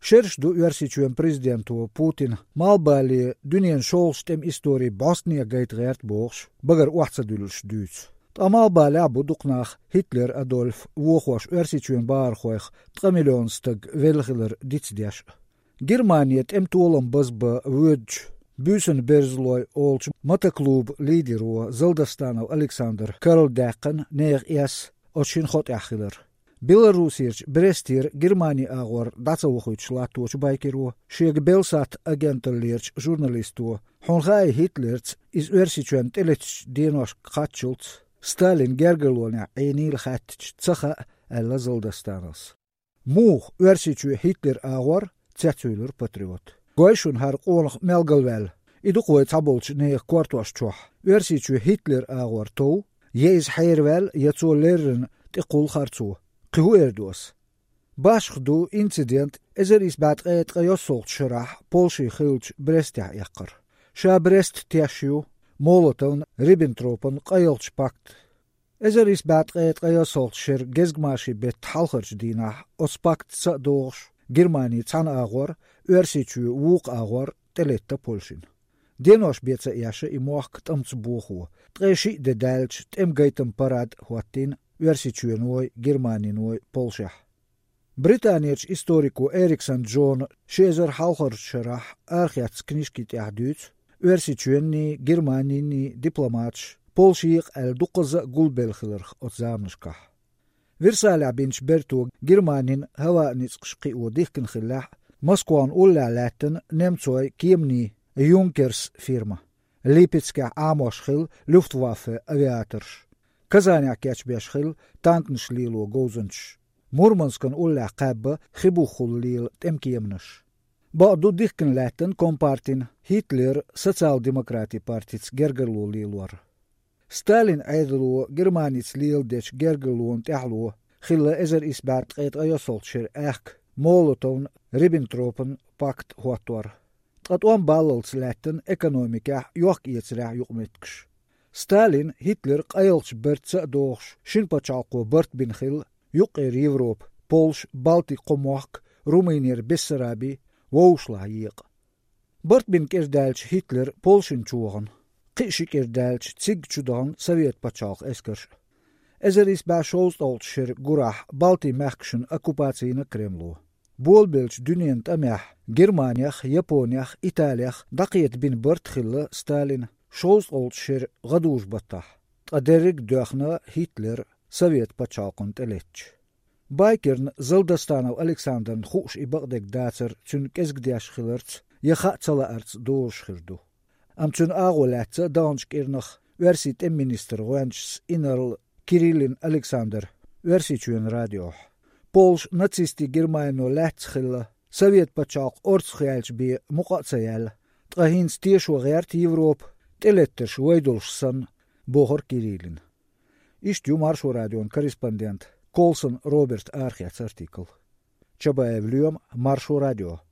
Šeršdu versičujem prezidentu Putin malbali dünien šolstem istorija Bosnija gait gērt boks, bagar uhtsadülš düüts. Ta malbali abu duknach Hitler Adolf vuohuas versičujem bārhoih 3 miljonstag velgiler ditsdiaš. Germaniet tuolam bazba vödž Büsen berzloi olč mataklub līdiro Zaldastanav Aleksandr Karldēkan neer es očin hot achiler. Belarusirč Brestir Germani agor datsavohuč latoč baikiro, šieg belsat agentalirč žurnalisto, hongai Hitlerts is versičujem telech dienos katšults, Stalin gergelonia einil hatch tsacha alla Zaldastanas. Muuh versiču Hitler agor tsetsuiler patriot. Goishun har qolch melgalvel, iduqoit abolch neer kwartuaschuah. Versiču Hitler agor tou, jeis heirvel jetso lerren tiqul khartsu. Qihuerdos. Bashkhdu incident ezeris batqet qayosolt shrah Polshi khilch Brestya yaqar. Sha Brest tiashu Molotov Ribbentropen qayolch pakt. Ezeris batqet qayosolt shir gezgmashi bet halkharch dina ospakt sa dorsh Germani tsan agor versichu wuq agor teletta Polshin. Denosh betsa yasha imoch tamtsbuhu. Treshi de dalch temgaitam parad huatin versichu noi Germani noi Polsha. Britanniech historiku Erikson John Schezer halkharch archiats knishkit yahduts versichu ni Germani ni diplomats Polshik el duqza gulbelkhler otzamnishka. Virsala binch bertu Germanin hawa nitsqshqi u dihkin khillah Moskwan ulla latin Nemtsoi kiemni Junkers firma. Lipetska Amoshkhil Luftwaffe aviators. Kazania kachbeshkhil tanknshlilu gozunch. Murmanskan ulla qabba khibukhul lil temkiemnish. Ba'du dihkin latin kompartin Hitler Sozialdemokrati partits gergerlu lilwar. Stalin aydlu Germanits lildech gergeluun tehlu khilla ezer isbart qait ayosoltshir Molotov Ribbentropen pakt huatwar. Tqatwan ballals latin ekonomika yoq yetsra yuqmetksh. Stalin Hitler qayolch bertsa dogs shinpachaqo bert bin khil yuqir Evrop Polsh Balti qomoq Rumenier Bessarabi woushla yiq. Bert bin kirdalch Hitler Polshin chugan. Qishik irdalch tsig chudan Soviet pachaq eskers. Ezeris ba shostoltshir gurah Balti machkshin okkupatsiyna Kremlu. Bolbelch dünient amah Germaniach, Japoniach, Italiach daqiyet bin bert khilla Stalin shostoltshir gadush battah. Qaderik duakhna Hitler Soviet pachaqon telech. Baikern Zaldastanav Aleksandr khush ibaqdek datser tsun kesgdiash khillerts yakhatsala arts doorshkhirdu. Amtsun agolatsa danskirnach versit minister Wenchs Innerl Kirillin Alexander versichuen radio. Polsh nazisti Germano latschilla Soviet pachaq ortschialch bi muqatsayal trahin stieshu gert Evrop teletters weidolsan bohor Kirillin. Istju Marsho radion korrespondent Colson Robert Archiats artikel. Chabaev Lyom Marsho radio.